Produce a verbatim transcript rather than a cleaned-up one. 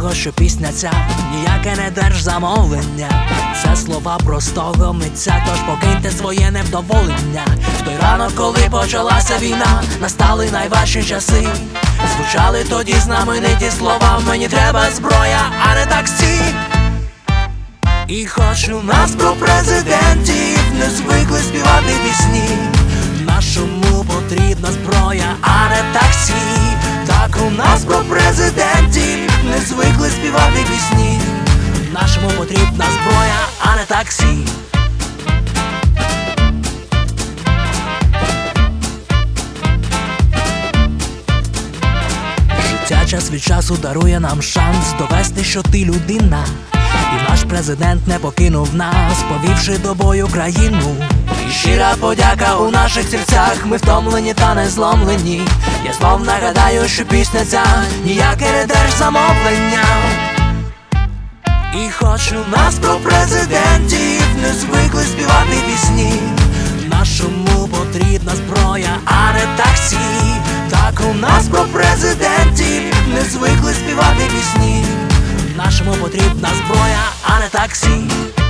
того, що пісня ця ніяке не держзамовлення. Це слова простого митця, тож покиньте своє невдоволення. В той ранок, коли почалася війна, настали найважчі часи. Звучали тоді знамениті слова: мені треба зброя, а не таксі. І хоч у нас про президентів не звикли співати пісні, нашому потрібна зброя, а не таксі. Так у нас про президентів не звикли співати пісні, нашому потрібна зброя, а не таксі. Життя час від часу дарує нам шанс довести, що ти людина. І наш президент не покинув нас, повівши до бою країну. І щира подяка у наших серцях, ми втомлені та не зломлені. Я знов нагадаю, що пісня ця ніяке не держзамовлення. І хоч у нас про президентів не звикли співати пісні, нашому потрібна зброя, а не таксі. Так у нас про президентів не звикли співати пісні, нашому потрібна зброя, а не таксі.